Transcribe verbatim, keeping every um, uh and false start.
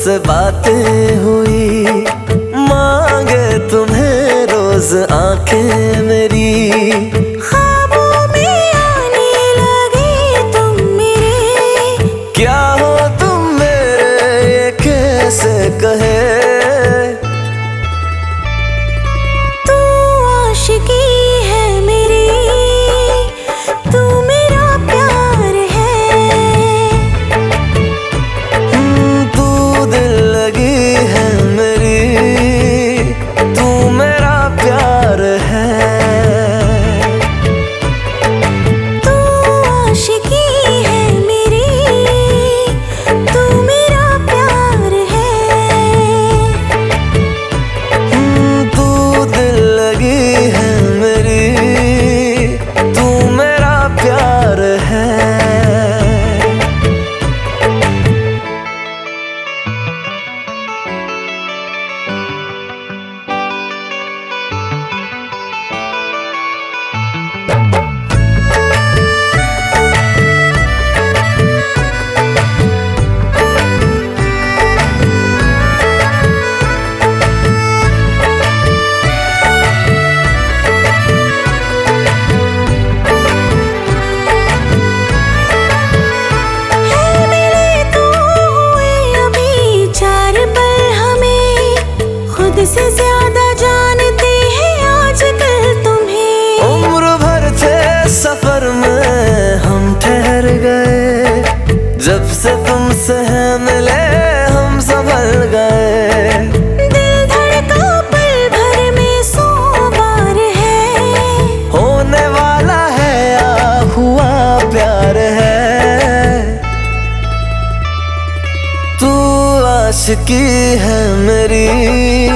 तुमसे बातें हुई, मांगे तुम्हें रोज आंखें मेरी। ख्वाबों में आने लगे तुम मेरे, क्या हो तुम मेरे ये कैसे कहे। तू आशिकी है मेरी, तू मेरा प्यार है। तू दिल लगी है मेरी, तू मेरा प्यार है। तू आशिकी है मेरी, तू मेरा प्यार है। तू दिल लगी है मेरी, तू मेरा प्यार है। से ज्यादा जानते हैं आजकल तुम्हें। उम्र भर थे सफर में हम ठहर गए, जब से तुमसे है मिले हम संभल गए। दिल धड़का पल भर में सौ बार है, होने वाला है या हुआ प्यार है। तू आशिकी है मेरी,